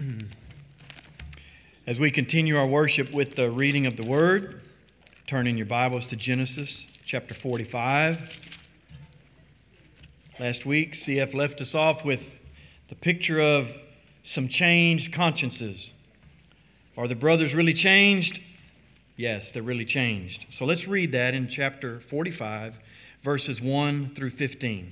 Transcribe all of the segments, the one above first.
As we continue our worship with the reading of the Word, turn in your Bibles to Genesis chapter 45. Last week, CF left us off with the picture of some changed consciences. Are the brothers really changed? Yes, they're really changed. So let's read that in chapter 45, verses 1 through 15.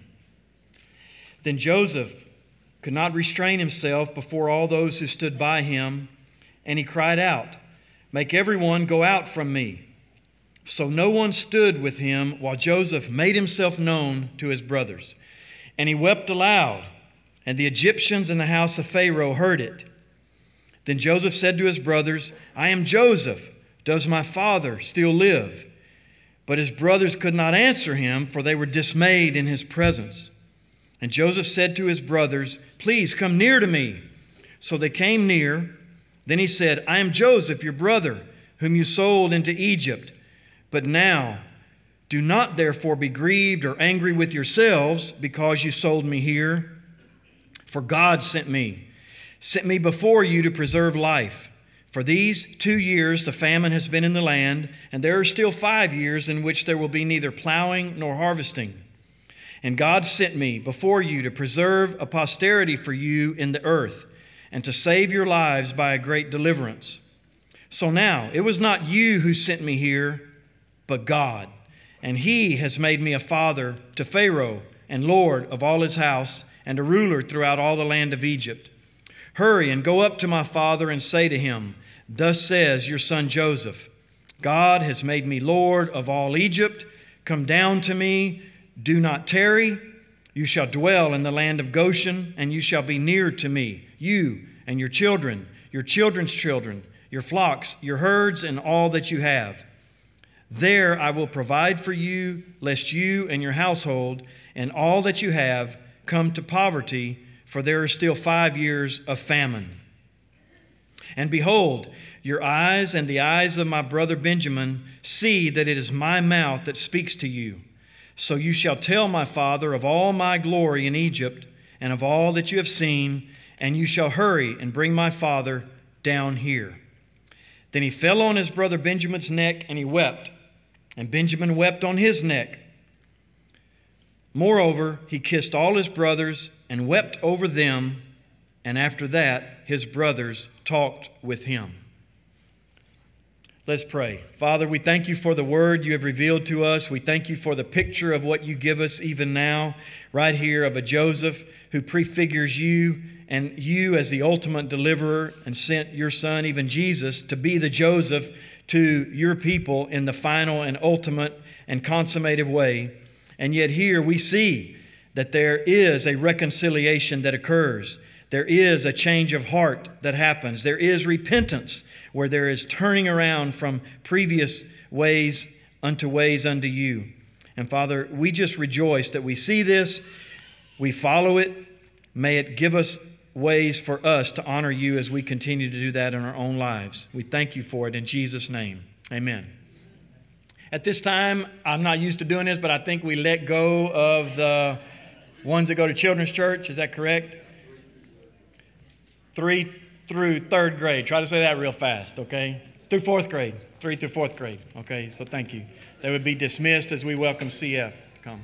Then Joseph could not restrain himself before all those who stood by him, and he cried out, "Make everyone go out from me." So no one stood with him while Joseph made himself known to his brothers. And he wept aloud, and the Egyptians in the house of Pharaoh heard it. Then Joseph said to his brothers, "I am Joseph. Does my father still live?" But his brothers could not answer him, for they were dismayed in his presence. And Joseph said to his brothers, "Please come near to me." So they came near. Then he said, "I am Joseph, your brother, whom you sold into Egypt. But now, do not therefore be grieved or angry with yourselves because you sold me here. For God sent me before you to preserve life. For these 2 years the famine has been in the land, and there are still 5 years in which there will be neither plowing nor harvesting. And God sent me before you to preserve a posterity for you in the earth, and to save your lives by a great deliverance. So now, it was not you who sent me here, but God. And He has made me a father to Pharaoh, and Lord of all his house, and a ruler throughout all the land of Egypt. Hurry and go up to my father and say to him, 'Thus says your son Joseph, God has made me Lord of all Egypt. Come down to me, do not tarry. You shall dwell in the land of Goshen, and you shall be near to me, you and your children, your children's children, your flocks, your herds, and all that you have. There I will provide for you, lest you and your household and all that you have come to poverty, for there are still 5 years of famine. And behold, your eyes and the eyes of my brother Benjamin see that it is my mouth that speaks to you. So you shall tell my father of all my glory in Egypt and of all that you have seen, and you shall hurry and bring my father down here." Then he fell on his brother Benjamin's neck, and he wept, and Benjamin wept on his neck. Moreover, he kissed all his brothers and wept over them, and after that his brothers talked with him. Let's pray. Father, we thank you for the word you have revealed to us. We thank you for the picture of what you give us even now, right here, of a Joseph who prefigures you and you as the ultimate deliverer, and sent your son, even Jesus, to be the Joseph to your people in the final and ultimate and consummative way. And yet here we see that there is a reconciliation that occurs. There is a change of heart that happens. There is repentance, where there is turning around from previous ways unto you. And Father, we just rejoice that we see this, we follow it. May it give us ways for us to honor you as we continue to do that in our own lives. We thank you for it in Jesus' name. Amen. At this time, I'm not used to doing this, but I think we let go of the ones that go to children's church. Is that correct? 3 through 3rd grade. Try to say that real fast, okay? Through 4th grade. 3 through 4th grade. Okay, so thank you. They would be dismissed as we welcome CF to come.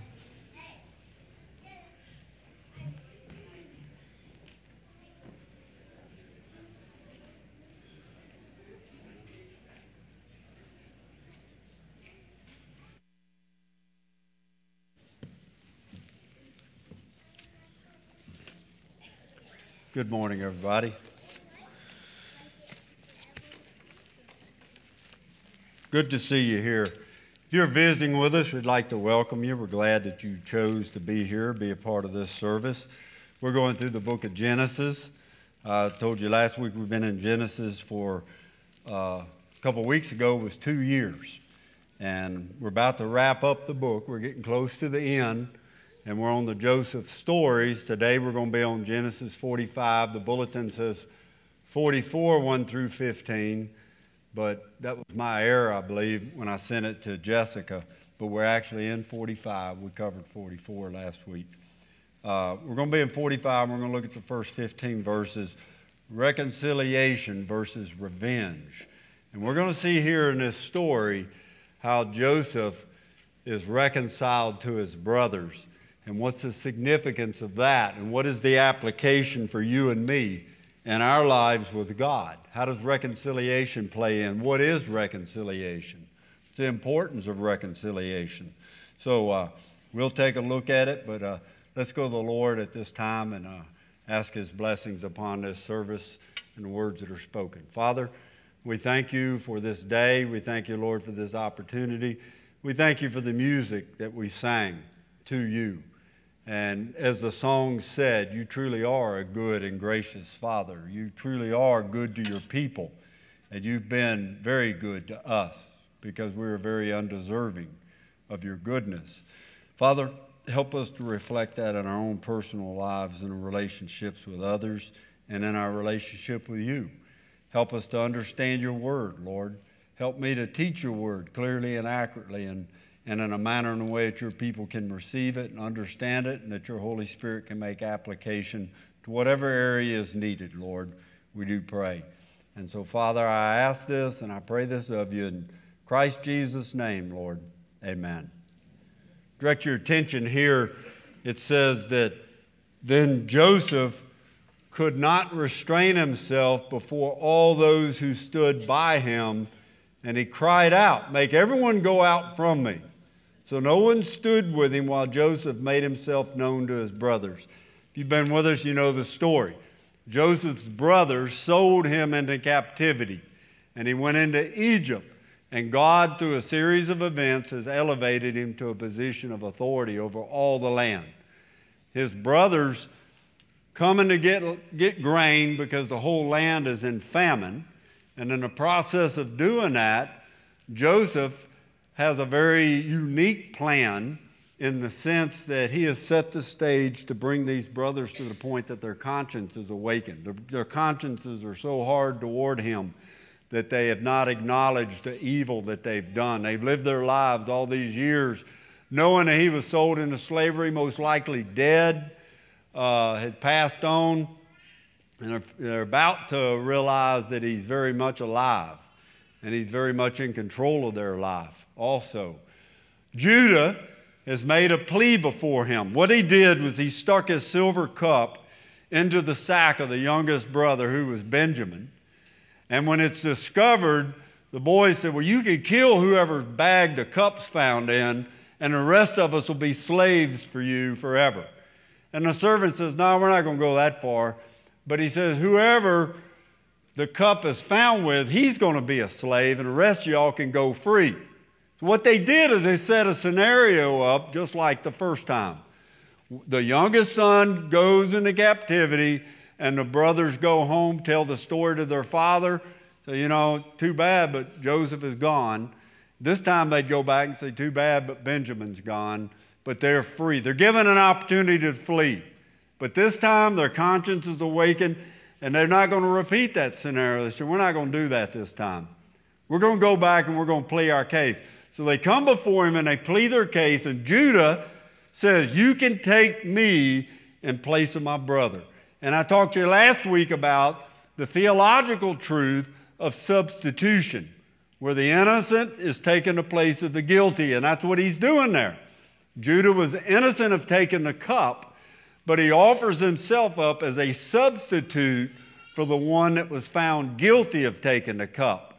Good morning, everybody. Good to see you here. If you're visiting with us, we'd like to welcome you. We're glad that you chose to be here, be a part of this service. We're going through the book of Genesis. I told you last week we've been in Genesis for a couple weeks ago was 2 years. And we're about to wrap up the book. We're getting close to the end. And we're on the Joseph stories. Today we're going to be on Genesis 45. The bulletin says 44, 1 through 15. But that was my error, I believe, when I sent it to Jessica. But we're actually in 45. We covered 44 last week. We're going to be in 45. We're going to look at the first 15 verses. reconciliation versus revenge. And we're going to see here in this story how Joseph is reconciled to his brothers. And what's the significance of that? And what is the application for you and me in our lives with God? How does reconciliation play in? What is reconciliation? It's the importance of reconciliation. So we'll take a look at it, but let's go to the Lord at this time and ask His blessings upon this service and the words that are spoken. Father, we thank you for this day. We thank you, Lord, for this opportunity. We thank you for the music that we sang to you. And as the song said, you truly are a good and gracious Father. You truly are good to your people. And you've been very good to us because we're very undeserving of your goodness. Father, help us to reflect that in our own personal lives and in relationships with others and in our relationship with you. Help us to understand your word, Lord. Help me to teach your word clearly and accurately and in a manner and a way that your people can receive it and understand it, and that your Holy Spirit can make application to whatever area is needed, Lord. We do pray. And so, Father, I ask this and I pray this of you in Christ Jesus' name, Lord. Amen. Direct your attention here. It says that then Joseph could not restrain himself before all those who stood by him, and he cried out, "Make everyone go out from me." So no one stood with him while Joseph made himself known to his brothers. If you've been with us, you know the story. Joseph's brothers sold him into captivity, and he went into Egypt. And God, through a series of events, has elevated him to a position of authority over all the land. His brothers coming to get grain because the whole land is in famine. And in the process of doing that, Joseph has a very unique plan in the sense that he has set the stage to bring these brothers to the point that their conscience is awakened. Their consciences are so hard toward him that they have not acknowledged the evil that they've done. They've lived their lives all these years knowing that he was sold into slavery, most likely dead, had passed on, and they're about to realize that he's very much alive and he's very much in control of their life also. Judah has made a plea before him. What he did was he stuck his silver cup into the sack of the youngest brother, who was Benjamin. And when it's discovered, the boys said, "Well, you can kill whoever's bag the cup's found in, and the rest of us will be slaves for you forever." And the servant says, "No, we're not going to go that far." But he says, "Whoever the cup is found with, he's going to be a slave, and the rest of y'all can go free." So what they did is they set a scenario up just like the first time. The youngest son goes into captivity, and the brothers go home, tell the story to their father. So, you know, too bad, but Joseph is gone. This time they'd go back and say, "Too bad, but Benjamin's gone." But they're free. They're given an opportunity to flee. But this time their conscience is awakened, and they're not going to repeat that scenario. They say, "We're not going to do that this time. We're going to go back and we're going to plead our case." So they come before him and they plead their case, and Judah says, "You can take me in place of my brother." And I talked to you last week about the theological truth of substitution, where the innocent is taking the place of the guilty, and that's what he's doing there. Judah was innocent of taking the cup, but he offers himself up as a substitute for the one that was found guilty of taking the cup.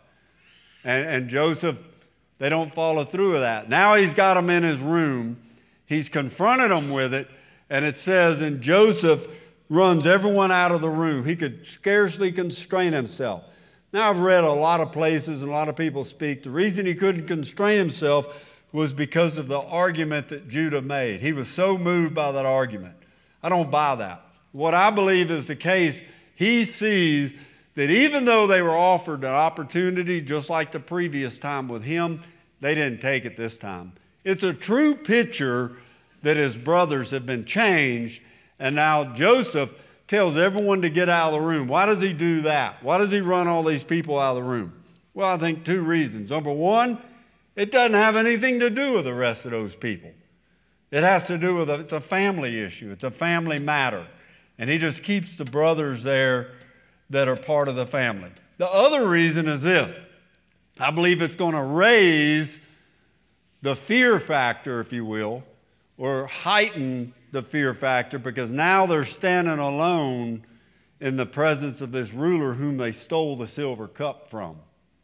And Joseph, they don't follow through with that. Now he's got him in his room. He's confronted him with it, and it says, and Joseph runs everyone out of the room. He could scarcely constrain himself. Now, I've read a lot of places and a lot of people speak. The reason he couldn't constrain himself was because of the argument that Judah made. He was so moved by that argument. I don't buy that. What I believe is the case, he sees that even though they were offered an opportunity, just like the previous time with him, they didn't take it this time. It's a true picture that his brothers have been changed, and now Joseph tells everyone to get out of the room. Why does he do that? Why does he run all these people out of the room? Well, I think two reasons. Number one, it doesn't have anything to do with the rest of those people. It has to do with it's a family issue. It's a family matter. And he just keeps the brothers there that are part of the family. The other reason is this. I believe it's going to raise the fear factor, if you will, or heighten the fear factor, because now they're standing alone in the presence of this ruler whom they stole the silver cup from.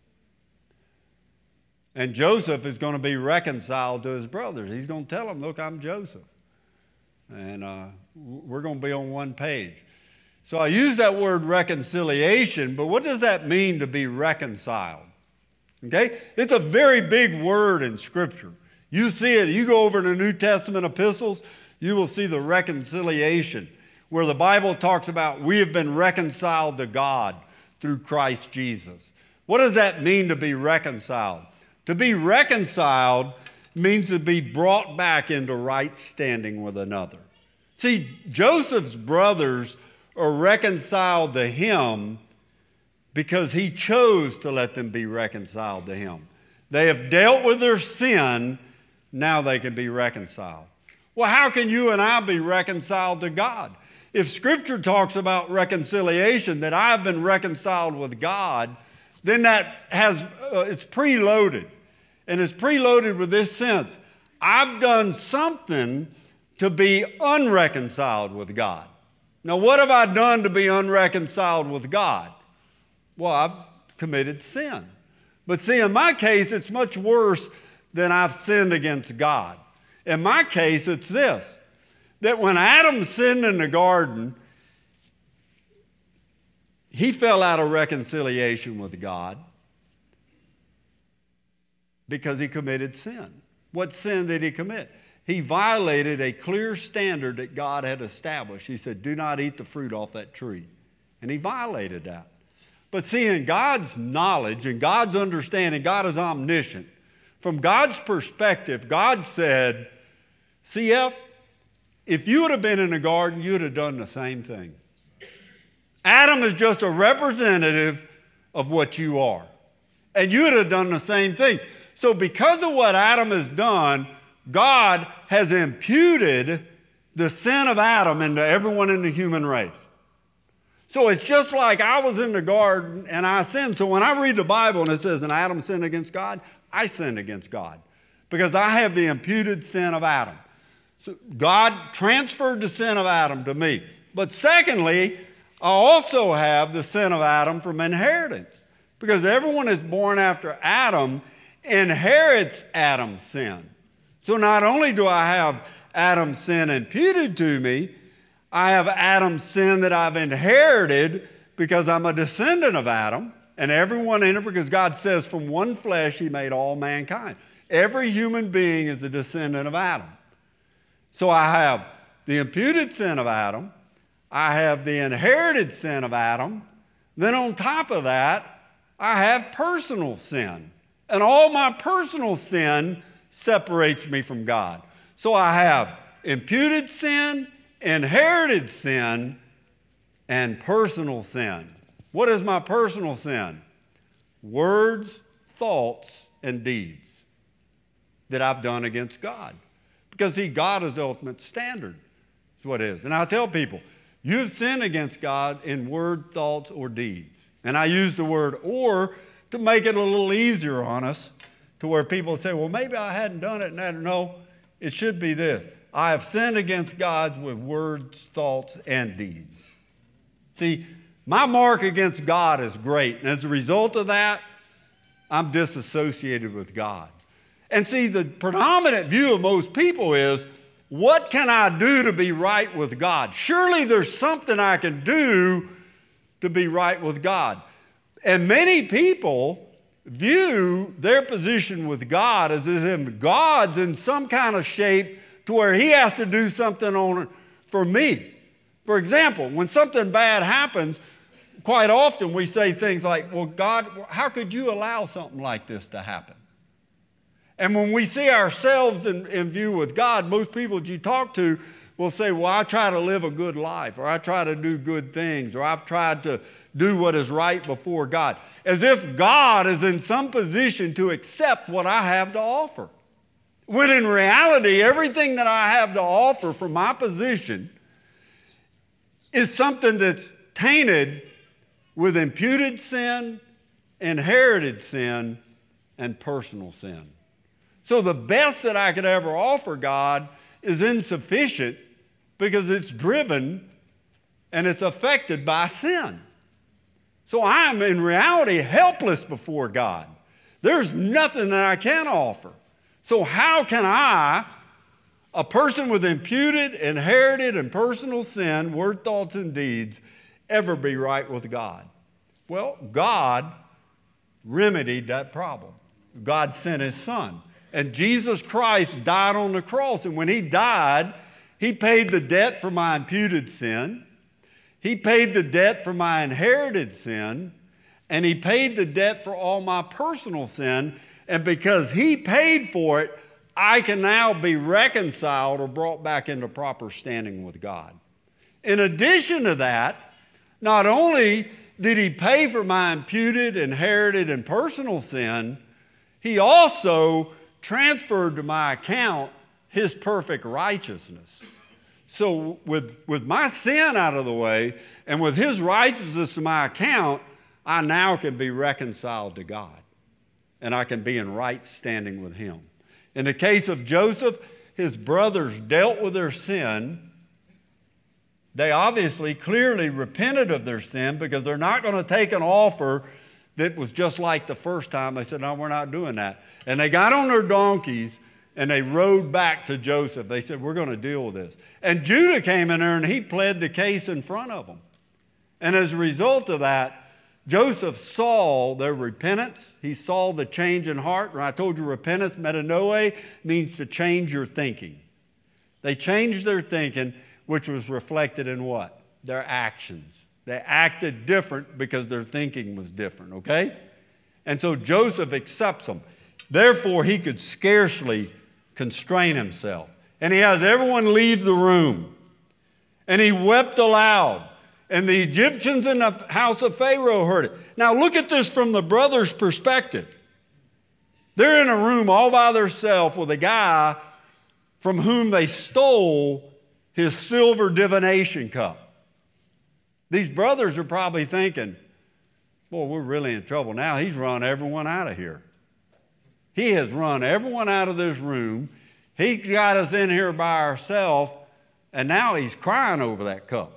And Joseph is going to be reconciled to his brothers. He's going to tell them, look, I'm Joseph. And we're going to be on one page. So I use that word reconciliation, but what does that mean to be reconciled? Okay? It's a very big word in Scripture. You see it, you go over to the New Testament epistles, you will see the reconciliation, where the Bible talks about we have been reconciled to God through Christ Jesus. What does that mean to be reconciled? To be reconciled means to be brought back into right standing with another. See, Joseph's brothers are reconciled to him because he chose to let them be reconciled to him. They have dealt with their sin, now they can be reconciled. Well, how can you and I be reconciled to God? If Scripture talks about reconciliation, that I've been reconciled with God, then that has it's preloaded. And it's preloaded with this sense. I've done something to be unreconciled with God. Now, what have I done to be unreconciled with God? Well, I've committed sin. But see, in my case, it's much worse than I've sinned against God. In my case, it's this, that when Adam sinned in the garden, he fell out of reconciliation with God because he committed sin. What sin did he commit? He violated a clear standard that God had established. He said, do not eat the fruit off that tree. And he violated that. But see, in God's knowledge and God's understanding, God is omniscient. From God's perspective, God said, CF, if you would have been in the garden, you would have done the same thing. Adam is just a representative of what you are. And you would have done the same thing. So because of what Adam has done, God has imputed the sin of Adam into everyone in the human race. So it's just like I was in the garden and I sinned. So when I read the Bible and it says, and Adam sinned against God, I sinned against God because I have the imputed sin of Adam. So God transferred the sin of Adam to me. But secondly, I also have the sin of Adam from inheritance, because everyone is born after Adam inherits Adam's sin. So not only do I have Adam's sin imputed to me, I have Adam's sin that I've inherited because I'm a descendant of Adam, and everyone in it, because God says from one flesh he made all mankind. Every human being is a descendant of Adam. So I have the imputed sin of Adam, I have the inherited sin of Adam, then on top of that, I have personal sin. And all my personal sin separates me from God. So I have imputed sin, inherited sin, and personal sin. What is my personal sin? Words, thoughts, and deeds that I've done against God. Because see, God is the ultimate standard. That's what it is. And I tell people, you've sinned against God in word, thoughts, or deeds. And I use the word or to make it a little easier on us, to where people say, well, maybe I hadn't done it. And no, it should be this. I have sinned against God with words, thoughts, and deeds. See, my mark against God is great. And as a result of that, I'm disassociated with God. And see, the predominant view of most people is, what can I do to be right with God? Surely there's something I can do to be right with God. And many people view their position with God as if God's in some kind of shape to where he has to do something on for me. For example, when something bad happens, quite often we say things like, well, God, how could you allow something like this to happen? And when we see ourselves in view with God, most people that you talk to will say, well, I try to live a good life, or I try to do good things, or I've tried to do what is right before God, as if God is in some position to accept what I have to offer. When in reality, everything that I have to offer from my position is something that's tainted with imputed sin, inherited sin, and personal sin. So the best that I could ever offer God is insufficient because it's driven and it's affected by sin. So I'm in reality helpless before God. There's nothing that I can offer. So how can I, a person with imputed, inherited, and personal sin, word, thoughts, and deeds, ever be right with God? Well, God remedied that problem. God sent His Son. And Jesus Christ died on the cross. And when He died, He paid the debt for my imputed sin. He paid the debt for my inherited sin. And He paid the debt for all my personal sin. And because He paid for it, I can now be reconciled or brought back into proper standing with God. In addition to that, not only did He pay for my imputed, inherited, and personal sin, He also transferred to my account His perfect righteousness. So with my sin out of the way and with His righteousness in my account, I now can be reconciled to God. And I can be in right standing with Him. In the case of Joseph, his brothers dealt with their sin. They obviously clearly repented of their sin because they're not going to take an offer that was just like the first time. They said, no, we're not doing that. And they got on their donkeys and they rode back to Joseph. They said, we're going to deal with this. And Judah came in there and he pled the case in front of them. And as a result of that, Joseph saw their repentance. He saw the change in heart. And I told you repentance, metanoia, means to change your thinking. They changed their thinking, which was reflected in what? Their actions. They acted different because their thinking was different, okay? And so Joseph accepts them. Therefore, he could scarcely constrain himself. And he has everyone leave the room. And he wept aloud. And the Egyptians in the house of Pharaoh heard it. Now look at this from the brothers' perspective. They're in a room all by themselves with a guy from whom they stole his silver divination cup. These brothers are probably thinking, boy, we're really in trouble now. He's run everyone out of here. He has run everyone out of this room. He got us in here by ourselves, and now he's crying over that cup.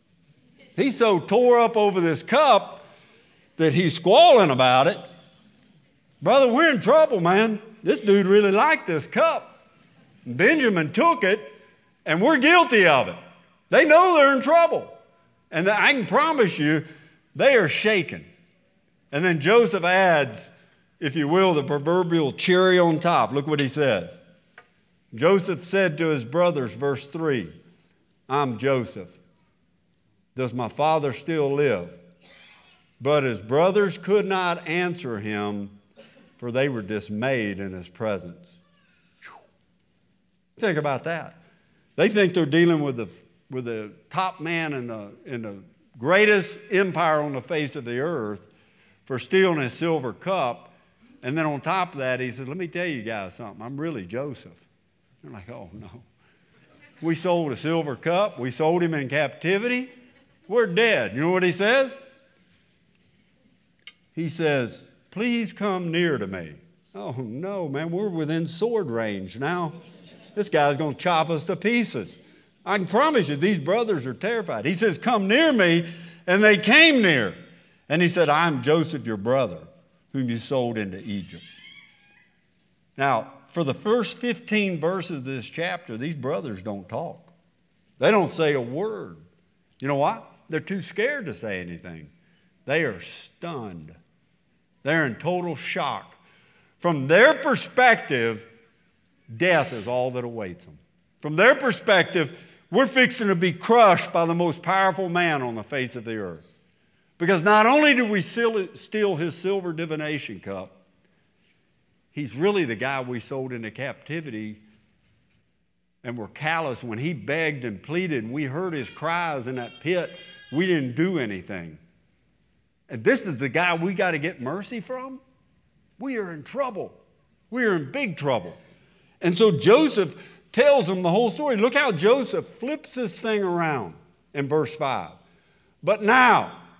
He's so tore up over this cup that he's squalling about it. Brother, we're in trouble, man. This dude really liked this cup. Benjamin took it, and we're guilty of it. They know they're in trouble. And I can promise you, they are shaken. And then Joseph adds, if you will, the proverbial cherry on top. Look what he says. Joseph said to his brothers, verse 3, I'm Joseph. Does my father still live? But his brothers could not answer him, for they were dismayed in his presence. Think about that. They think they're dealing with the top man in the greatest empire on the face of the earth for stealing his silver cup. And then on top of that, he said, let me tell you guys something. I'm really Joseph. They're like, oh, no. We sold a silver cup. We sold him in captivity. We're dead. You know what he says? He says, please come near to me. Oh, no, man, we're within sword range now. This guy's going to chop us to pieces. I can promise you, these brothers are terrified. He says, come near me, and they came near. And he said, I'm Joseph, your brother, whom you sold into Egypt. Now, for the first 15 verses of this chapter, these brothers don't talk. They don't say a word. You know what? They're too scared to say anything. They are stunned. They're in total shock. From their perspective, death is all that awaits them. From their perspective, we're fixing to be crushed by the most powerful man on the face of the earth. Because not only did we steal his silver divination cup, he's really the guy we sold into captivity and were callous when he begged and pleaded, and we heard his cries in that pit. We didn't do anything. And this is the guy we got to get mercy from? We are in trouble. We are in big trouble. And so Joseph tells them the whole story. Look how Joseph flips this thing around in verse 5. But now,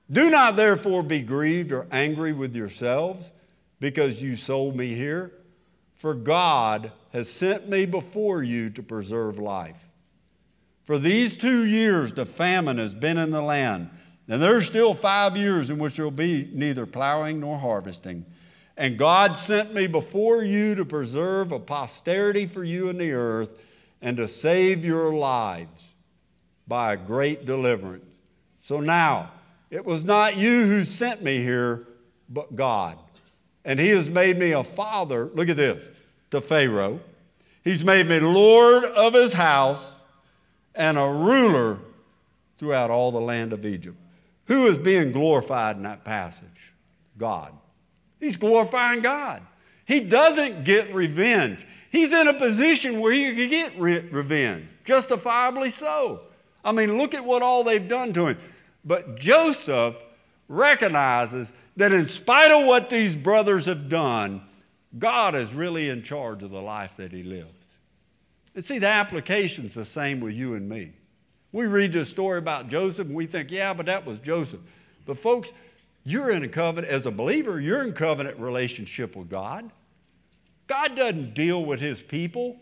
Do not therefore be grieved or angry with yourselves because you sold me here, for God has sent me before you to preserve life. For these 2 years the famine has been in the land, and there's still 5 years in which there will be neither plowing nor harvesting. And God sent me before you to preserve a posterity for you in the earth and to save your lives by a great deliverance. So now, it was not you who sent me here, but God. And he has made me a father, look at this, to Pharaoh. He's made me Lord of his house and a ruler throughout all the land of Egypt. Who is being glorified in that passage? God. He's glorifying God. He doesn't get revenge. He's in a position where he can get revenge, justifiably so. I mean, look at what all they've done to him. But Joseph recognizes that in spite of what these brothers have done, God is really in charge of the life that he lived. And see, the application's the same with you and me. We read this story about Joseph and we think, yeah, but that was Joseph. But folks, you're in a covenant, as a believer, you're in covenant relationship with God. God doesn't deal with his people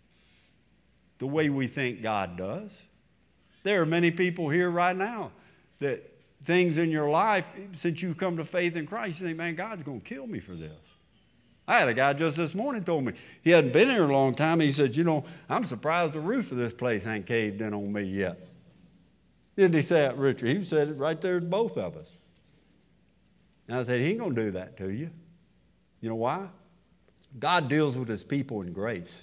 the way we think God does. There are many people here right now that things in your life, since you've come to faith in Christ, you think, man, God's going to kill me for this. I had a guy just this morning told me, he hadn't been here a long time. He said, you know, I'm surprised the roof of this place ain't caved in on me yet. Didn't he say that, Richard? He said it right there to both of us. And I said, he ain't going to do that to you. You know why? God deals with his people in grace.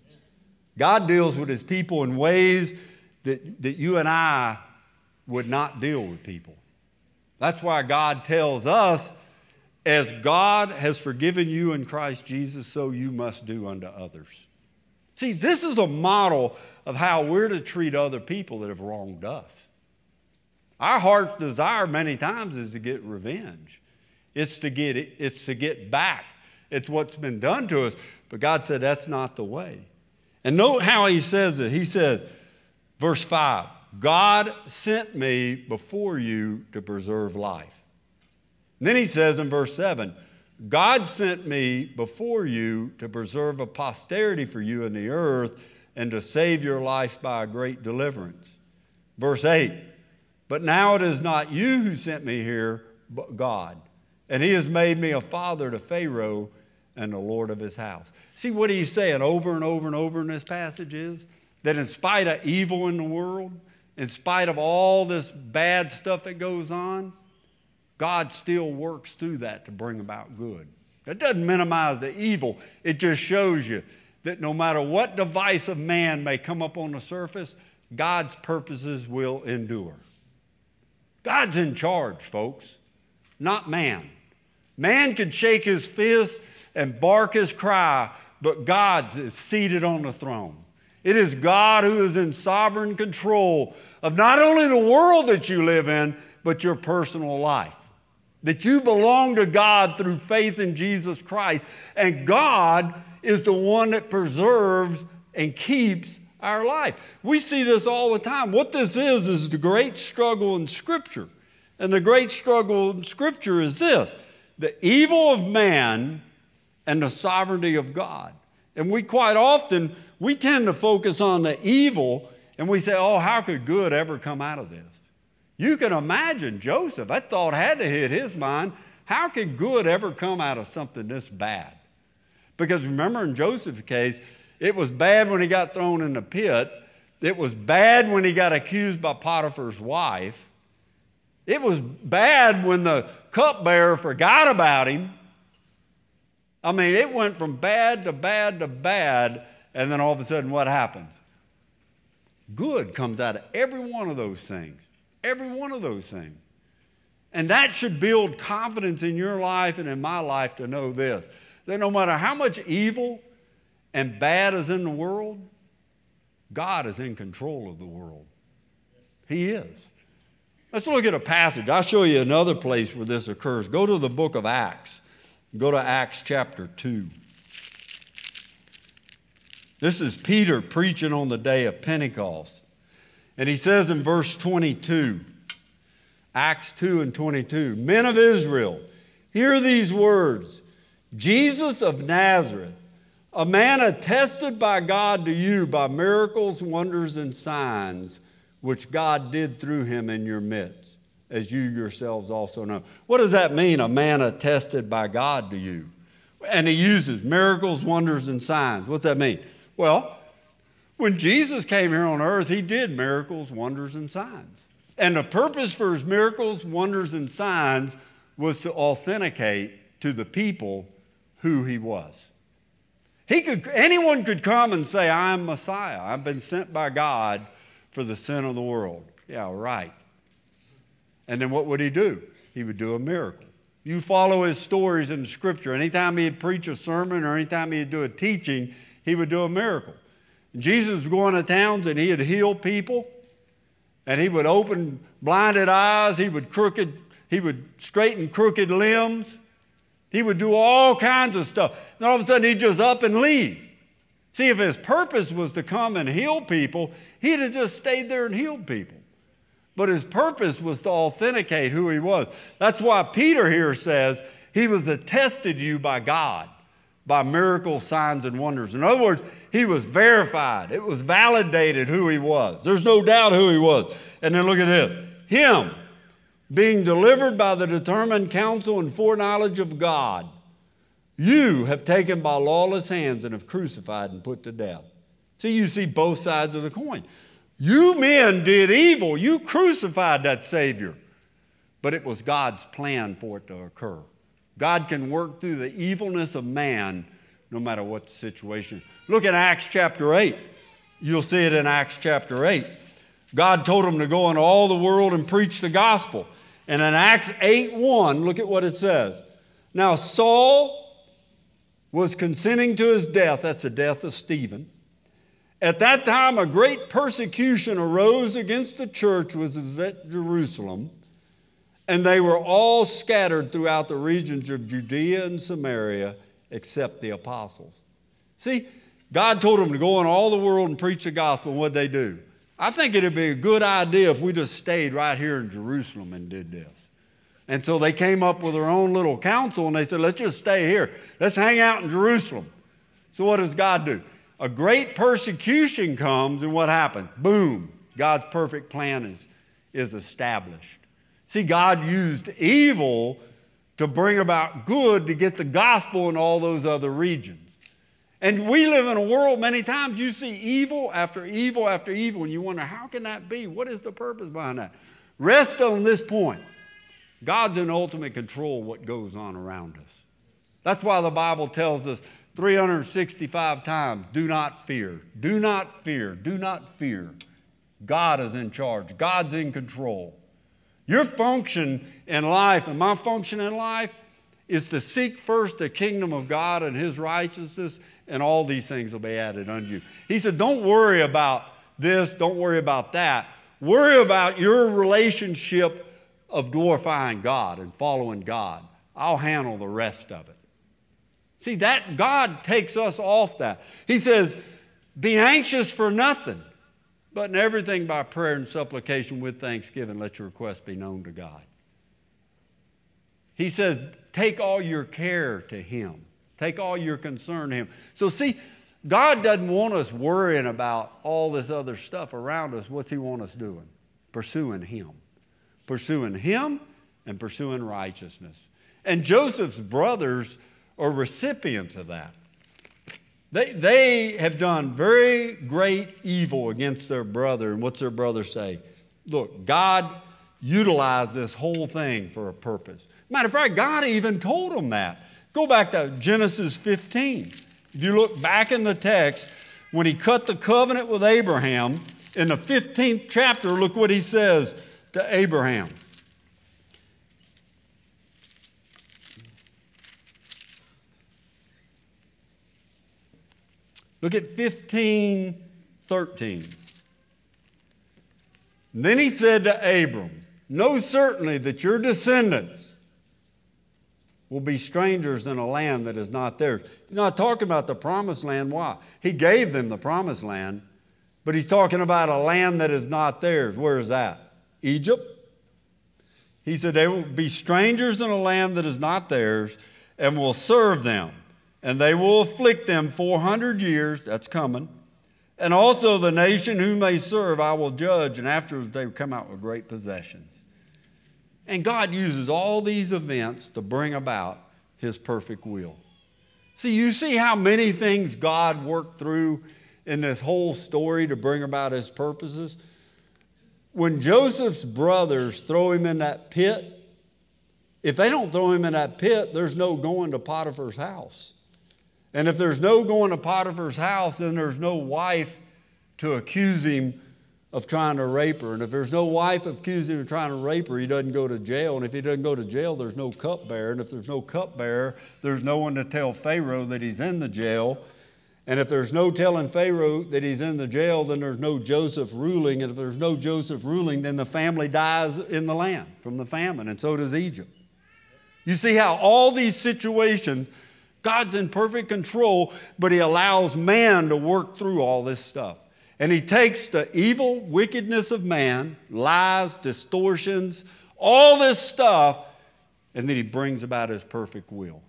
God deals with his people in ways that you and I would not deal with people. That's why God tells us, as God has forgiven you in Christ Jesus, so you must do unto others. See, this is a model of how we're to treat other people that have wronged us. Our heart's desire many times is to get revenge. It's to get back. It's what's been done to us. But God said that's not the way. And note how he says it. He says, verse 5, God sent me before you to preserve life. And then he says in verse 7, God sent me before you to preserve a posterity for you in the earth and to save your lives by a great deliverance. Verse 8, but now it is not you who sent me here, but God. And he has made me a father to Pharaoh and the Lord of his house. See what he's saying over and over and over in this passage is that in spite of evil in the world, in spite of all this bad stuff that goes on, God still works through that to bring about good. It doesn't minimize the evil. It just shows you that no matter what device of man may come up on the surface, God's purposes will endure. God's in charge, folks, not man. Man can shake his fist and bark his cry, but God is seated on the throne. It is God who is in sovereign control of not only the world that you live in, but your personal life. That you belong to God through faith in Jesus Christ, and God is the one that preserves and keeps our life. We see this all the time. What this is the great struggle in Scripture. And the great struggle in Scripture is this: the evil of man and the sovereignty of God. And we quite often, we tend to focus on the evil, and we say, oh, how could good ever come out of this? You can imagine Joseph, that thought had to hit his mind. How could good ever come out of something this bad? Because remember, in Joseph's case, it was bad when he got thrown in the pit. It was bad when he got accused by Potiphar's wife. It was bad when the cupbearer forgot about him. I mean, it went from bad to bad to bad, and then all of a sudden what happens? Good comes out of every one of those things. Every one of those things. And that should build confidence in your life and in my life to know this, that no matter how much evil and bad is in the world, God is in control of the world. He is. Let's look at a passage. I'll show you another place where this occurs. Go to the book of Acts. Go to Acts chapter 2. This is Peter preaching on the day of Pentecost. And he says in verse 22, Acts 2:22. Men of Israel, hear these words. Jesus of Nazareth, a man attested by God to you by miracles, wonders, and signs, which God did through him in your midst, as you yourselves also know. What does that mean, a man attested by God to you? And he uses miracles, wonders, and signs. What's that mean? Well, when Jesus came here on earth, he did miracles, wonders, and signs. And the purpose for his miracles, wonders, and signs was to authenticate to the people who he was. Anyone could come and say, I'm Messiah. I've been sent by God for the sin of the world. Yeah, right. And then what would he do? He would do a miracle. You follow his stories in Scripture. Anytime he'd preach a sermon or anytime he'd do a teaching, he would do a miracle. And Jesus would go into towns and he would heal people. And he would open blinded eyes. He would straighten crooked limbs. He would do all kinds of stuff. Then all of a sudden he'd just up and leave. See, if his purpose was to come and heal people, he'd have just stayed there and healed people. But his purpose was to authenticate who he was. That's why Peter here says he was attested to you by God, by miracles, signs, and wonders. In other words, he was verified. It was validated who he was. There's no doubt who he was. And then look at this. Him, being delivered by the determined counsel and foreknowledge of God, you have taken by lawless hands and have crucified and put to death. See, you see both sides of the coin. You men did evil. You crucified that Savior. But it was God's plan for it to occur. God can work through the evilness of man no matter what the situation. Look at Acts chapter 8. You'll see it in Acts chapter 8. God told him to go into all the world and preach the gospel. And in Acts 8:1, look at what it says. Now Saul was consenting to his death. That's the death of Stephen. At that time, a great persecution arose against the church which was at Jerusalem, and they were all scattered throughout the regions of Judea and Samaria, except the apostles. See, God told them to go in all the world and preach the gospel, and what'd they do? I think it'd be a good idea if we just stayed right here in Jerusalem and did this. And so they came up with their own little council, and they said, let's just stay here. Let's hang out in Jerusalem. So what does God do? A great persecution comes, and what happens? Boom, God's perfect plan is established. See, God used evil to bring about good to get the gospel in all those other regions. And we live in a world, many times you see evil after evil after evil, and you wonder, how can that be? What is the purpose behind that? Rest on this point. God's in ultimate control of what goes on around us. That's why the Bible tells us 365 times, do not fear, do not fear, do not fear. God is in charge. God's in control. Your function in life and my function in life is to seek first the kingdom of God and his righteousness, and all these things will be added unto you. He said, don't worry about this, don't worry about that. Worry about your relationship of glorifying God and following God. I'll handle the rest of it. See, that God takes us off that. He says, be anxious for nothing, but in everything by prayer and supplication with thanksgiving, let your requests be known to God. He says, take all your care to him. Take all your concern to him. So see, God doesn't want us worrying about all this other stuff around us. What's he want us doing? Pursuing him. Pursuing him and pursuing righteousness. And Joseph's brothers are recipients of that. They have done very great evil against their brother. And what's their brother say? Look, God utilized this whole thing for a purpose. Matter of fact, God even told them that. Go back to Genesis 15. If you look back in the text, when he cut the covenant with Abraham, in the 15th chapter, look what he says to Abraham. Look at 15:13. Then he said to Abram, know certainly that your descendants will be strangers in a land that is not theirs. He's not talking about the promised land. Why? He gave them the promised land, but he's talking about a land that is not theirs. Where is that? Egypt. He said, they will be strangers in a land that is not theirs and will serve them. And they will afflict them 400 years. That's coming. And also the nation whom they serve I will judge, and afterwards they will come out with great possessions. And God uses all these events to bring about his perfect will. See, you see how many things God worked through in this whole story to bring about his purposes? When Joseph's brothers throw him in that pit, if they don't throw him in that pit, there's no going to Potiphar's house. And if there's no going to Potiphar's house, then there's no wife to accuse him of trying to rape her. And if there's no wife accusing him of trying to rape her, he doesn't go to jail. And if he doesn't go to jail, there's no cupbearer. And if there's no cupbearer, there's no one to tell Pharaoh that he's in the jail. And if there's no telling Pharaoh that he's in the jail, then there's no Joseph ruling. And if there's no Joseph ruling, then the family dies in the land from the famine, and so does Egypt. You see how all these situations, God's in perfect control, but he allows man to work through all this stuff. And he takes the evil wickedness of man, lies, distortions, all this stuff, and then he brings about his perfect will.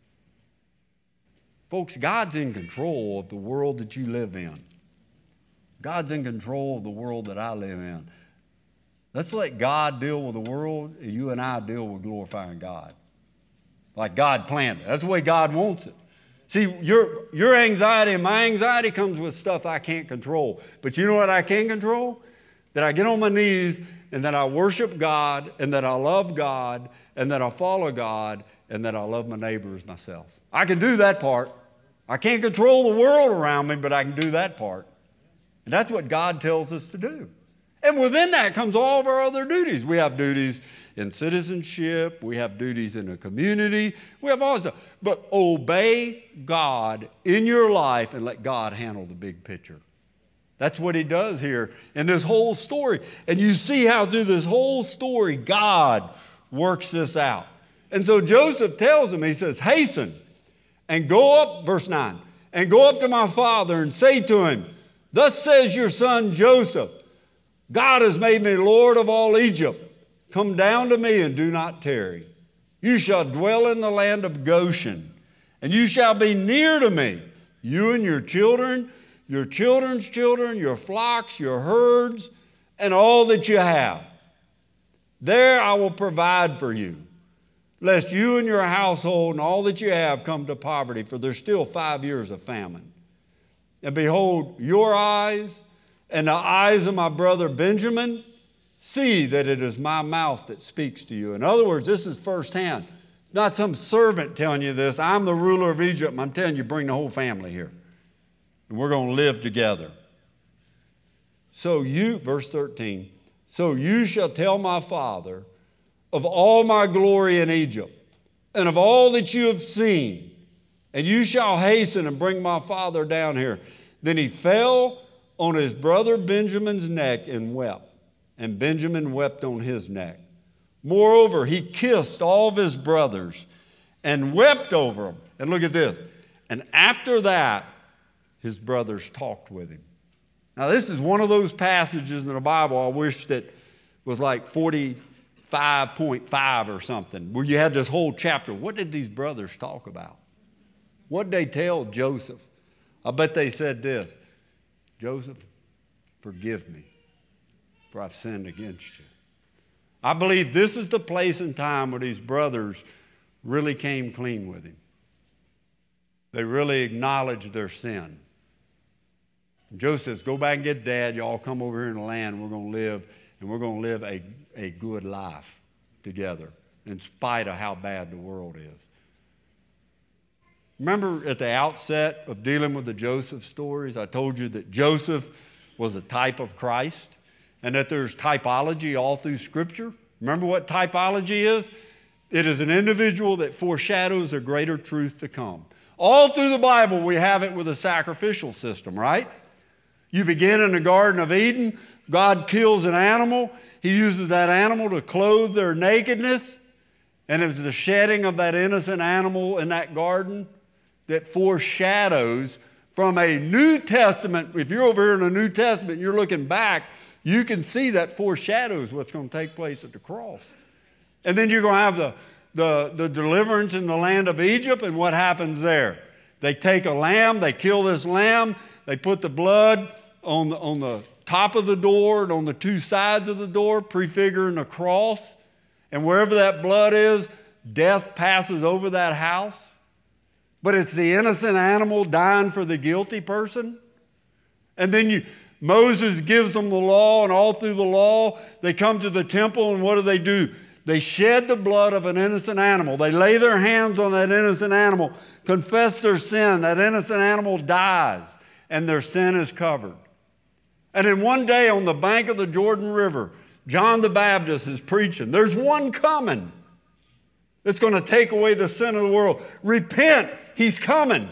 Folks, God's in control of the world that you live in. God's in control of the world that I live in. Let's let God deal with the world, and you and I deal with glorifying God. Like God planned it. That's the way God wants it. See, your anxiety and my anxiety comes with stuff I can't control. But you know what I can control? That I get on my knees and that I worship God and that I love God and that I follow God and that I love my neighbor as myself. I can do that part. I can't control the world around me, but I can do that part. And that's what God tells us to do. And within that comes all of our other duties. We have duties in citizenship. We have duties in a community. We have all this stuff. But obey God in your life and let God handle the big picture. That's what he does here in this whole story. And you see how through this whole story, God works this out. And so Joseph tells him, he says, hasten and go up, verse 9, and go up to my father and say to him, thus says your son Joseph, God has made me Lord of all Egypt. Come down to me and do not tarry. You shall dwell in the land of Goshen, and you shall be near to me, you and your children, your children's children, your flocks, your herds, and all that you have. There I will provide for you, lest you and your household and all that you have come to poverty, for there's still 5 years of famine. And behold, your eyes and the eyes of my brother Benjamin see that it is my mouth that speaks to you. In other words, this is firsthand. Not some servant telling you this. I'm the ruler of Egypt, and I'm telling you, bring the whole family here. And we're going to live together. So you, verse 13, so you shall tell my father of all my glory in Egypt, and of all that you have seen, and you shall hasten and bring my father down here. Then he fell on his brother Benjamin's neck and wept, and Benjamin wept on his neck. Moreover, he kissed all of his brothers and wept over them. And look at this. And after that, his brothers talked with him. Now, this is one of those passages in the Bible I wish that was like 45.5 or something, where you had this whole chapter. What did these brothers talk about? What did they tell Joseph? I bet they said this, Joseph, forgive me, for I've sinned against you. I believe this is the place and time where these brothers really came clean with him. They really acknowledged their sin. And Joseph says, go back and get Dad. Y'all come over here in the land. We're going to live, and we're going to live a good life together in spite of how bad the world is. Remember at the outset of dealing with the Joseph stories, I told you that Joseph was a type of Christ and that there's typology all through Scripture. Remember what typology is? It is an individual that foreshadows a greater truth to come. All through the Bible, we have it with a sacrificial system, right? You begin in the Garden of Eden. God kills an animal. He uses that animal to clothe their nakedness. And it's the shedding of that innocent animal in that garden that foreshadows from a New Testament. If you're over here in the New Testament and you're looking back, you can see that foreshadows what's going to take place at the cross. And then you're going to have the deliverance in the land of Egypt, and what happens there? They take a lamb, they kill this lamb, they put the blood on the top of the door and on the two sides of the door, prefiguring a cross. And wherever that blood is, death passes over that house. But it's the innocent animal dying for the guilty person. And then Moses gives them the law, and all through the law, they come to the temple, and what do? They shed the blood of an innocent animal. They lay their hands on that innocent animal, confess their sin. That innocent animal dies, and their sin is covered. And then one day on the bank of the Jordan River, John the Baptist is preaching. There's one coming that's going to take away the sin of the world. Repent, he's coming.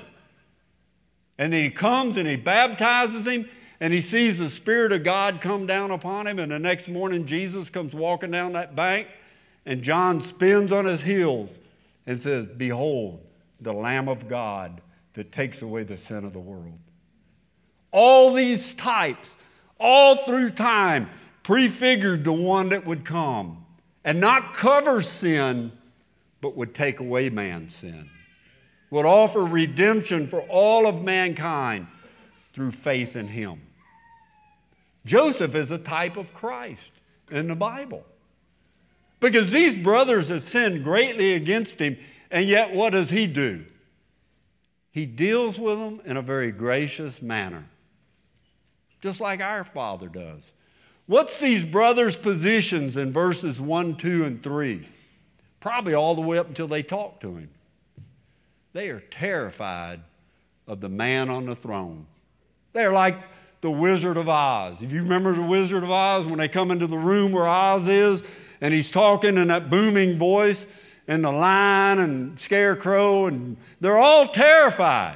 And then he comes and he baptizes him, and he sees the Spirit of God come down upon him. And the next morning, Jesus comes walking down that bank, and John spins on his heels and says, "Behold, the Lamb of God that takes away the sin of the world." All these types, all through time, prefigured the one that would come and not cover sin, but would take away man's sin, would offer redemption for all of mankind through faith in him. Joseph is a type of Christ in the Bible, because these brothers have sinned greatly against him, and yet what does he do? He deals with them in a very gracious manner, just like our Father does. What's these brothers' positions in verses 1, 2, and 3? Probably all the way up until they talk to him. They are terrified of the man on the throne. They're like the Wizard of Oz. If you remember the Wizard of Oz, when they come into the room where Oz is, and he's talking in that booming voice, and the lion and scarecrow, and they're all terrified.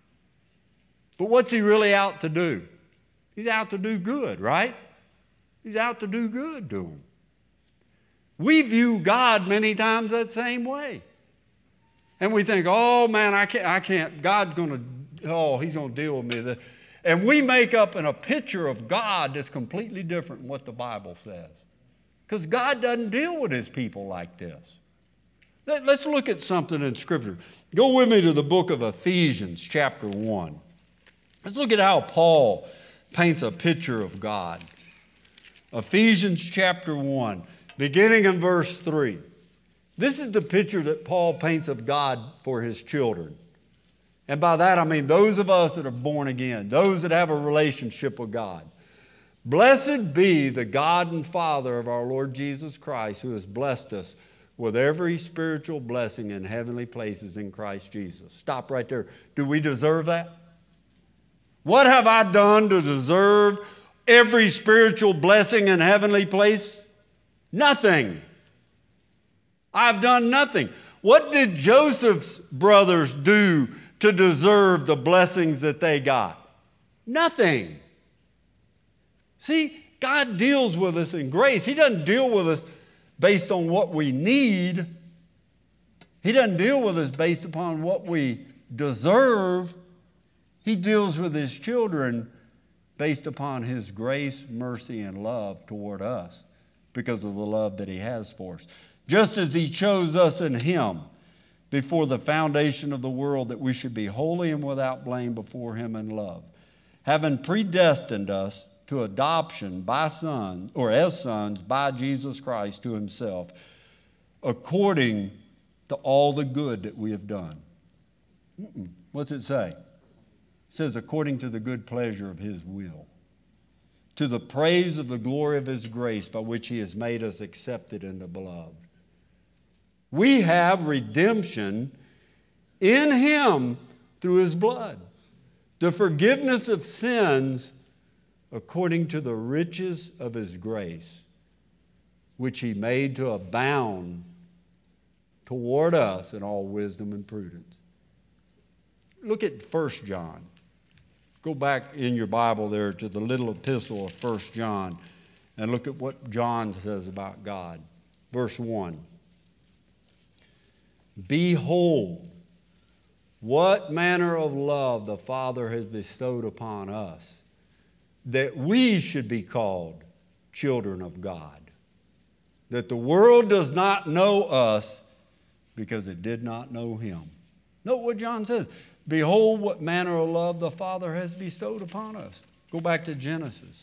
But what's he really out to do? He's out to do good, right? He's out to do good to them. We view God many times that same way. And we think, oh man, I can't, God's he's going to deal with me. And we make up a picture of God that's completely different than what the Bible says. Because God doesn't deal with his people like this. Let's look at something in Scripture. Go with me to the book of Ephesians, chapter 1. Let's look at how Paul paints a picture of God. Ephesians chapter 1, beginning in verse 3. This is the picture that Paul paints of God for his children. And by that I mean those of us that are born again, those that have a relationship with God. Blessed be the God and Father of our Lord Jesus Christ, who has blessed us with every spiritual blessing in heavenly places in Christ Jesus. Stop right there. Do we deserve that? What have I done to deserve every spiritual blessing in heavenly place? Nothing. I've done nothing. What did Joseph's brothers do to deserve the blessings that they got? Nothing. See, God deals with us in grace. He doesn't deal with us based on what we need. He doesn't deal with us based upon what we deserve. He deals with his children based upon his grace, mercy, and love toward us because of the love that he has for us. Just as he chose us in him before the foundation of the world, that we should be holy and without blame before him in love, having predestined us to adoption by sons, or as sons, by Jesus Christ to himself, according to all the good that we have done. What's it say? It says, according to the good pleasure of his will, to the praise of the glory of his grace, by which he has made us accepted in the beloved. We have redemption in him through his blood, the forgiveness of sins according to the riches of his grace, which he made to abound toward us in all wisdom and prudence. Look at 1 John. Go back in your Bible there to the little epistle of 1 John and look at what John says about God. Verse 1. Behold, what manner of love the Father has bestowed upon us, that we should be called children of God. that the world does not know us because it did not know him. Note what John says. Behold what manner of love the Father has bestowed upon us. Go back to Genesis.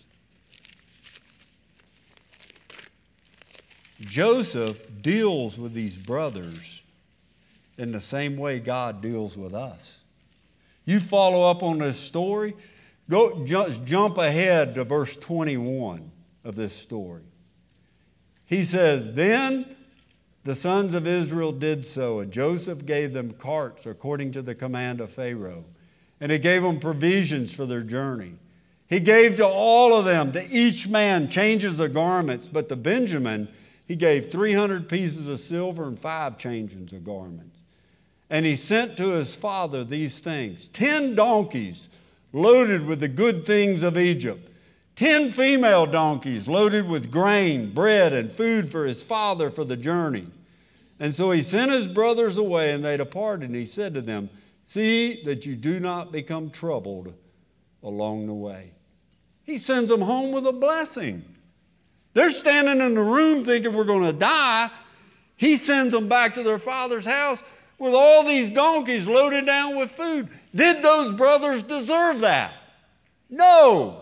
Joseph deals with these brothers in the same way God deals with us. You follow up on this story, jump ahead to verse 21 of this story. He says, then the sons of Israel did so, and Joseph gave them carts according to the command of Pharaoh, and he gave them provisions for their journey. He gave to all of them, to each man, changes of garments, but to Benjamin he gave 300 pieces of silver and 5 changes of garments. And he sent to his father these things: 10 donkeys loaded with the good things of Egypt, 10 female donkeys loaded with grain, bread, and food for his father for the journey. And so he sent his brothers away, and they departed. And he said to them, see that you do not become troubled along the way. He sends them home with a blessing. They're standing in the room thinking we're going to die. He sends them back to their father's house with all these donkeys loaded down with food. Did those brothers deserve that? No.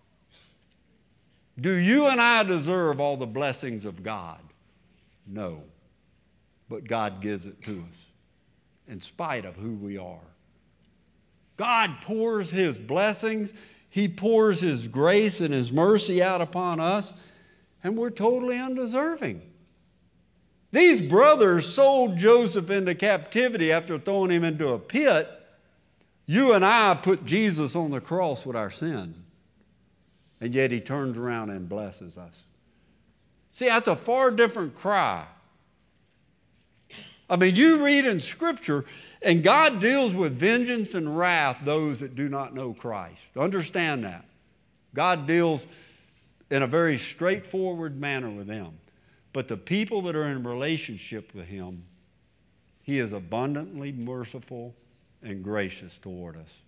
Do you and I deserve all the blessings of God? No. But God gives it to us in spite of who we are. God pours his blessings. He pours his grace and his mercy out upon us, and we're totally undeserving. These brothers sold Joseph into captivity after throwing him into a pit. You and I put Jesus on the cross with our sin, and yet he turns around and blesses us. See, that's a far different cry. I mean, you read in Scripture, and God deals with vengeance and wrath those that do not know Christ. Understand that. God deals in a very straightforward manner with them. But the people that are in relationship with him, he is abundantly merciful and gracious toward us.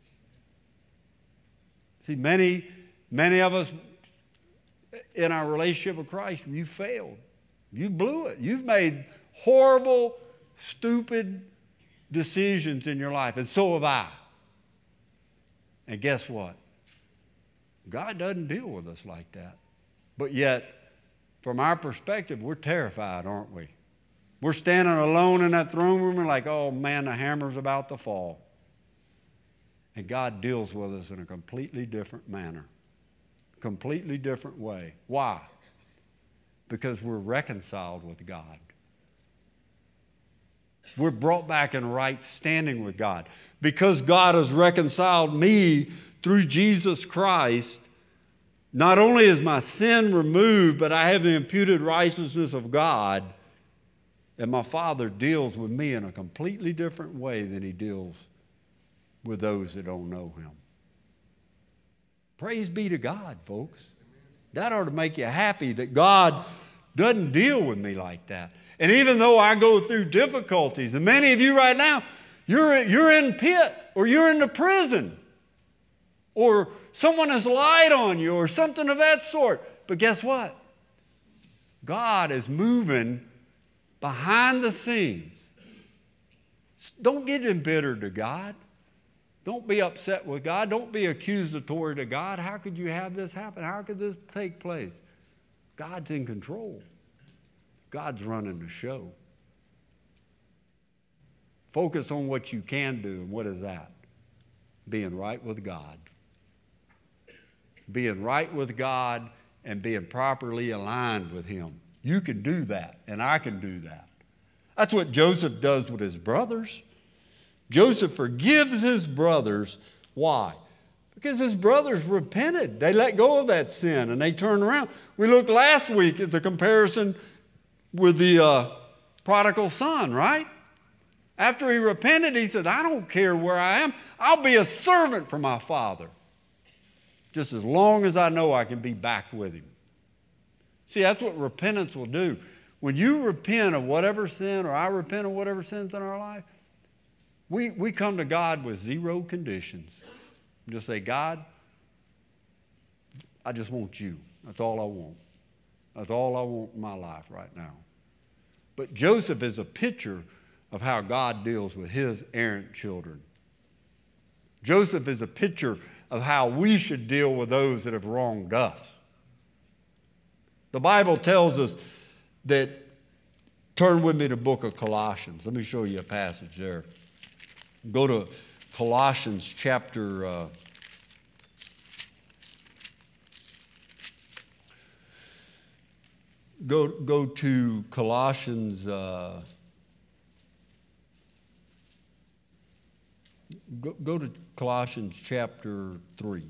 See, many of us in our relationship with Christ, you failed. You blew it. You've made horrible, stupid decisions in your life, and so have I. And guess what? God doesn't deal with us like that. But yet, from our perspective, we're terrified, aren't we? We're standing alone in that throne room and like, oh man, the hammer's about to fall. And God deals with us in a completely different manner, completely different way. Why? Because we're reconciled with God. We're brought back in right standing with God. Because God has reconciled me through Jesus Christ, not only is my sin removed, but I have the imputed righteousness of God, and my Father deals with me in a completely different way than he deals with those that don't know him. Praise be to God, folks. That ought to make you happy that God doesn't deal with me like that. And even though I go through difficulties, and many of you right now, you're in pit, or you're in the prison, or someone has lied on you, or something of that sort. But guess what? God is moving behind the scenes. Don't get embittered to God. Don't be upset with God. Don't be accusatory to God. How could you have this happen? How could this take place? God's in control. God's running the show. Focus on what you can do, and what is that? Being right with God. Being right with God and being properly aligned with him. You can do that, and I can do that. That's what Joseph does with his brothers. Joseph forgives his brothers. Why? Because his brothers repented. They let go of that sin, and they turned around. We looked last week at the comparison with the prodigal son, right? After he repented, he said, I don't care where I am. I'll be a servant for my father, just as long as I know I can be back with him. See, that's what repentance will do. When you repent of whatever sin, or I repent of whatever sins in our life, we come to God with 0 conditions. Just say, God, I just want you. That's all I want. That's all I want in my life right now. But Joseph is a picture of how God deals with his errant children. Joseph is a picture of how we should deal with those that have wronged us. The Bible tells us that, turn with me to the book of Colossians. Let me show you a passage there. Go to Colossians chapter Go to Colossians. Go to Colossians chapter 3.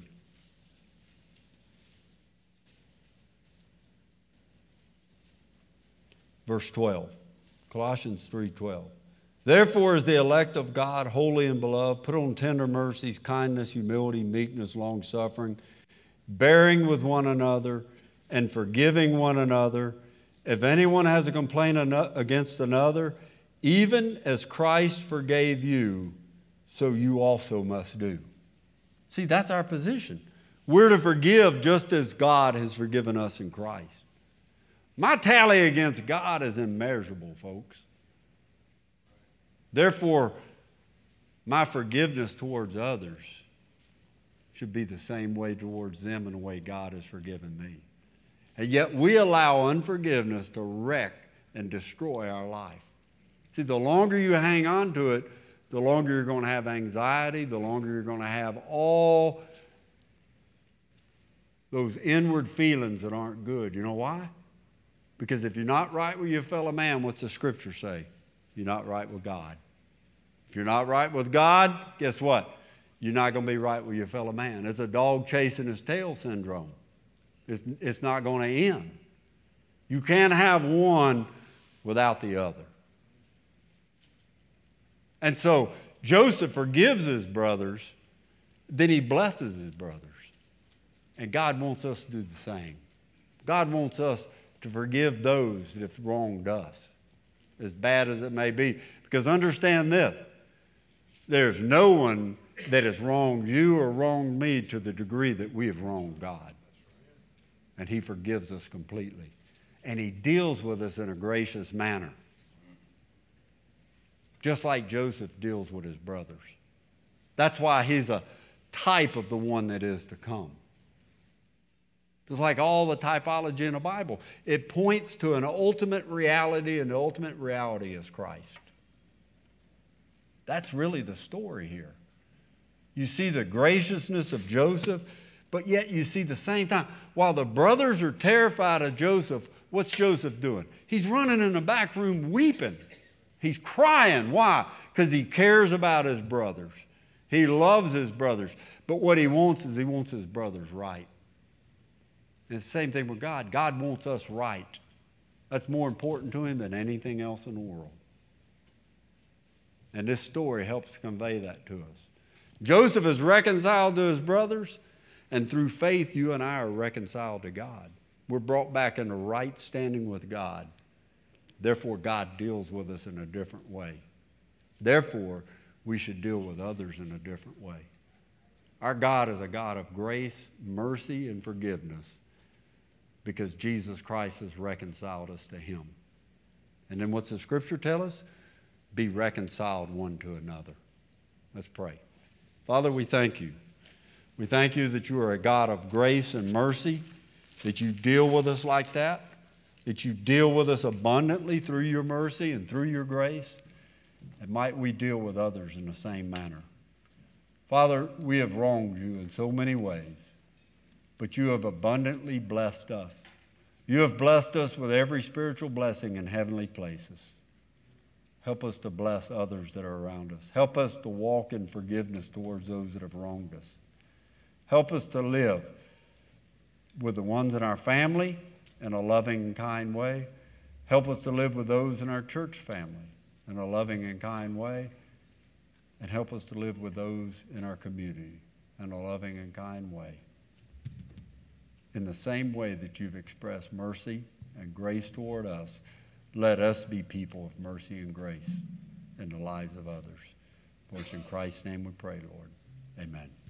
Verse 12. Colossians 3:12. Therefore, as the elect of God, holy and beloved, put on tender mercies, kindness, humility, meekness, long-suffering, bearing with one another, and forgiving one another. If anyone has a complaint against another, even as Christ forgave you, so you also must do. See, that's our position. We're to forgive just as God has forgiven us in Christ. My tally against God is immeasurable, folks. Therefore, my forgiveness towards others should be the same way towards them in the way God has forgiven me. And yet we allow unforgiveness to wreck and destroy our life. See, the longer you hang on to it, the longer you're going to have anxiety, the longer you're going to have all those inward feelings that aren't good. You know why? Because if you're not right with your fellow man, what's the scripture say? You're not right with God. If you're not right with God, guess what? You're not going to be right with your fellow man. It's a dog chasing his tail syndrome. It's not going to end. You can't have one without the other. And so Joseph forgives his brothers, then he blesses his brothers. And God wants us to do the same. God wants us to forgive those that have wronged us, as bad as it may be. Because understand this, there's no one that has wronged you or wronged me to the degree that we have wronged God. And he forgives us completely. And he deals with us in a gracious manner. Just like Joseph deals with his brothers. That's why he's a type of the one that is to come. Just like all the typology in the Bible, it points to an ultimate reality, and the ultimate reality is Christ. That's really the story here. You see the graciousness of Joseph, but yet you see the same time, while the brothers are terrified of Joseph, what's Joseph doing? He's running in the back room weeping. He's crying. Why? Because he cares about his brothers. He loves his brothers. But what he wants is he wants his brothers right. And it's the same thing with God. God wants us right. That's more important to him than anything else in the world. And this story helps to convey that to us. Joseph is reconciled to his brothers, and through faith, you and I are reconciled to God. We're brought back into right standing with God. Therefore, God deals with us in a different way. Therefore, we should deal with others in a different way. Our God is a God of grace, mercy, and forgiveness because Jesus Christ has reconciled us to him. And then what's the scripture tell us? Be reconciled one to another. Let's pray. Father, we thank you. We thank you that you are a God of grace and mercy, that you deal with us like that you deal with us abundantly through your mercy and through your grace, and might we deal with others in the same manner. Father, we have wronged you in so many ways, but you have abundantly blessed us. You have blessed us with every spiritual blessing in heavenly places. Help us to bless others that are around us. Help us to walk in forgiveness towards those that have wronged us. Help us to live with the ones in our family in a loving and kind way. Help us to live with those in our church family in a loving and kind way. And help us to live with those in our community in a loving and kind way. In the same way that you've expressed mercy and grace toward us, let us be people of mercy and grace in the lives of others. For it's in Christ's name we pray, Lord. Amen.